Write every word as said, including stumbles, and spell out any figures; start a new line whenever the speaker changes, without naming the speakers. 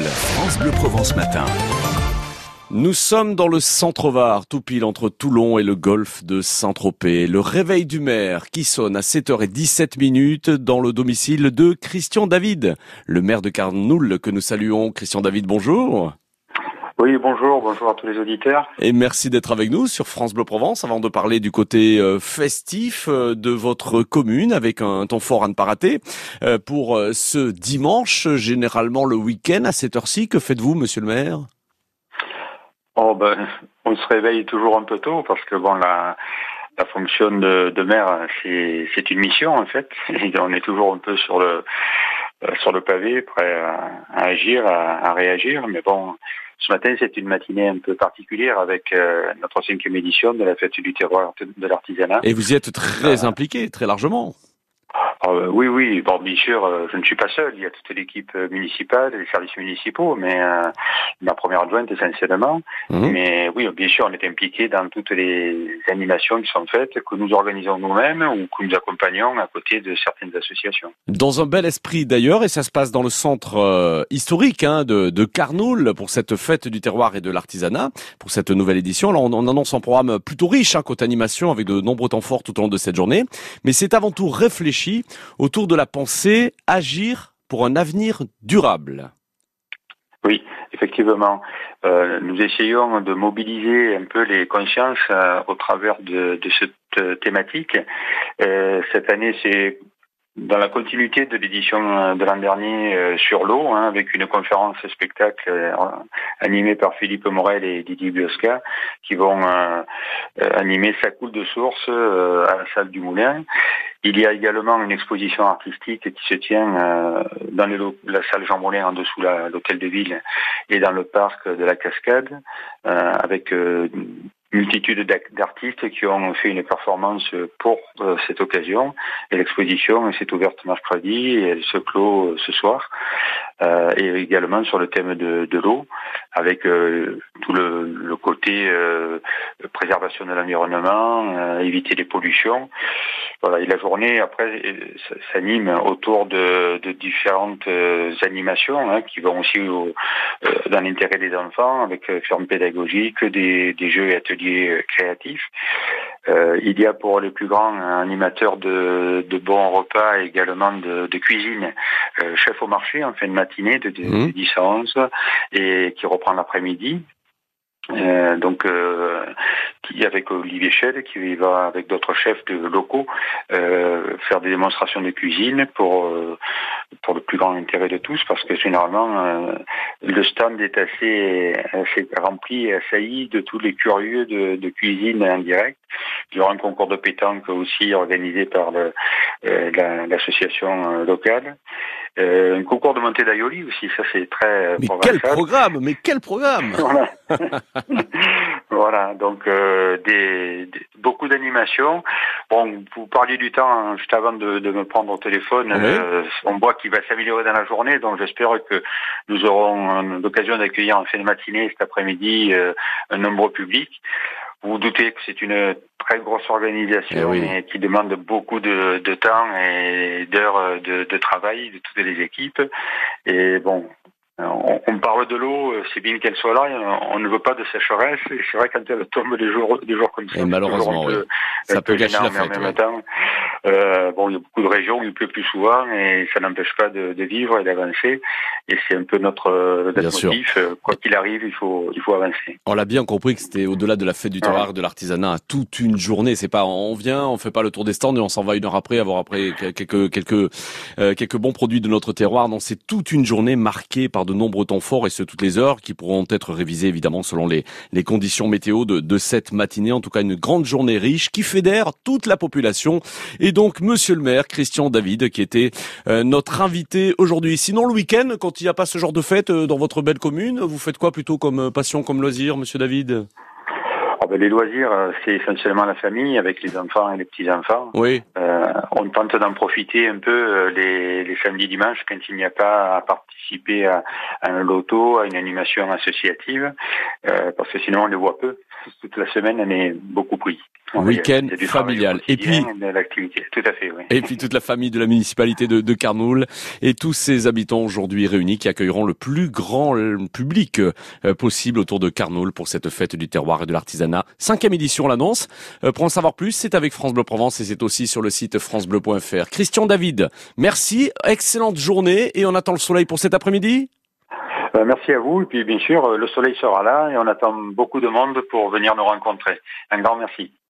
France Bleu Provence Matin.
Nous sommes dans le Centre-Var, tout pile entre Toulon et le golfe de Saint-Tropez. Le réveil du maire qui sonne à sept heures dix-sept minutes dans le domicile de Christian David, le maire de Carnoul que nous saluons. Christian David, bonjour.
Oui, bonjour, bonjour à tous les auditeurs.
Et merci d'être avec nous sur France Bleu Provence avant de parler du côté euh, festif euh, de votre commune avec un temps fort à ne pas rater. Euh, pour euh, ce dimanche, généralement le week-end à cette heure-ci, que faites-vous, monsieur le maire ?
Oh ben, on se réveille toujours un peu tôt parce que bon, la, la fonction de, de maire, c'est, c'est une mission en fait. Et on est toujours un peu sur le sur le pavé, prêt à, à agir, à, à réagir. Mais bon, ce matin, c'est une matinée un peu particulière avec euh, notre cinquième édition de la fête du terroir de l'artisanat.
Et vous y êtes très euh, impliqué, très largement.
Euh, oui, oui. Bon, bien sûr, euh, je ne suis pas seul. Il y a toute l'équipe municipale, les services municipaux, mais euh, ma première adjointe essentiellement. Mmh. Mais oui, bien sûr, on est impliqué dans toutes les animations qui sont faites, que nous organisons nous-mêmes ou que nous accompagnons à côté de certaines associations.
Dans un bel esprit d'ailleurs, et ça se passe dans le centre euh, historique hein, de, de Carnoul pour cette fête du terroir et de l'artisanat, pour cette nouvelle édition. Alors, on, on annonce un programme plutôt riche hein, côté animation avec de nombreux temps forts tout au long de cette journée. Mais c'est avant tout réfléchi autour de la pensée, agir pour un avenir durable.
Oui, effectivement. Euh, nous essayons de mobiliser un peu les consciences euh, au travers de, de cette thématique. Euh, cette année, c'est dans la continuité de l'édition de l'an dernier euh, sur l'eau, hein, avec une conférence spectacle euh, animée par Philippe Morel et Didier Biosca, qui vont euh, euh, animer Ça coule de source euh, à la salle du Moulin. Il y a également une exposition artistique qui se tient euh, dans les lo- la salle Jean Moulin en dessous la, l'hôtel de ville et dans le parc de la Cascade, euh, avec euh, multitude d'artistes qui ont fait une performance pour euh, cette occasion. Et l'exposition s'est ouverte mercredi et elle se clôt euh, ce soir. Euh, et également sur le thème de, de l'eau, avec euh, tout le, le côté euh, préservation de l'environnement, euh, éviter les pollutions. Voilà, et la journée après s'anime autour de, de différentes euh, animations hein, qui vont aussi au, euh, dans l'intérêt des enfants, avec euh, ferme pédagogique, des, des jeux et ateliers euh, créatifs. Euh, il y a pour les plus grands un animateur de, de bons repas et également de, de cuisine, euh, chef au marché en fin de matinée de, de, mmh. de dix à onze et qui reprend l'après-midi. Euh, donc euh, qui avec Olivier Chelle qui va avec d'autres chefs de locaux euh, faire des démonstrations de cuisine pour euh, pour le plus grand intérêt de tous parce que généralement euh, le stand est assez assez rempli et assailli de tous les curieux de, de cuisine en direct. Il y aura un concours de pétanque aussi organisé par le, euh, la, l'association locale. Euh, un concours de montée d'aïoli aussi, ça c'est très
mais provençal. Quel programme, mais quel programme.
Voilà. Voilà, donc euh, des, des beaucoup d'animations. Bon, vous parliez du temps hein, juste avant de, de me prendre au téléphone. Oui. Euh, on voit qu'il va s'améliorer dans la journée, donc j'espère que nous aurons l'occasion d'accueillir en fin de matinée cet après-midi euh, un nombreux public. Vous vous doutez que c'est une très grosse organisation eh oui. et qui demande beaucoup de, de temps et d'heures de, de travail de toutes les équipes. Et bon, on, on parle de l'eau, c'est bien qu'elle soit là, on ne veut pas de sécheresse. Et c'est vrai quand elle tombe des jours, des jours comme ça,
et malheureusement, oui.
peu,
ça peut gâcher la fête.
En même temps, euh, bon, il y a beaucoup de régions où il pleut plus souvent et ça n'empêche pas de, de vivre et d'avancer. Et c'est un peu notre, notre motif. Sûr. Quoi qu'il arrive, il faut, il faut avancer.
On l'a bien compris que c'était au-delà de la fête du terroir et de l'artisanat, toute une journée. C'est pas, on vient, on fait pas le tour des stands et on s'en va une heure après, avoir après quelques, quelques, euh, quelques bons produits de notre terroir. Non, c'est toute une journée marquée par de nombreux temps forts et ce toutes les heures qui pourront être révisées évidemment selon les, les conditions météo de, de cette matinée. En tout cas, une grande journée riche qui fédère toute la population. Et donc, monsieur le maire, Christian David, qui était euh, notre invité aujourd'hui. Sinon, le week-end, quand il n'y a pas ce genre de fête euh, dans votre belle commune, vous faites quoi plutôt comme passion, comme loisir, monsieur David?
Oh ben les loisirs, c'est essentiellement la famille avec les enfants et les petits-enfants.
Oui.
Euh, on tente d'en profiter un peu les, les samedis, dimanches quand il n'y a pas à participer à, à un loto, à une animation associative, euh, parce que sinon on les voit peu. Toute la semaine, on est beaucoup pris.
week-end familial. Et puis,
de l'activité, tout à fait, oui.
Et puis toute la famille de la municipalité de, de Carnoules et tous ses habitants aujourd'hui réunis qui accueilleront le plus grand public euh, possible autour de Carnoules pour cette fête du terroir et de l'artisanat. Cinquième édition, l'annonce. Euh, pour en savoir plus, c'est avec France Bleu Provence et c'est aussi sur le site francebleu point f r. Christian David, merci, excellente journée et on attend le soleil pour cet après-midi.
Euh, merci à vous et puis bien sûr le soleil sera là et on attend beaucoup de monde pour venir nous rencontrer. Un grand merci.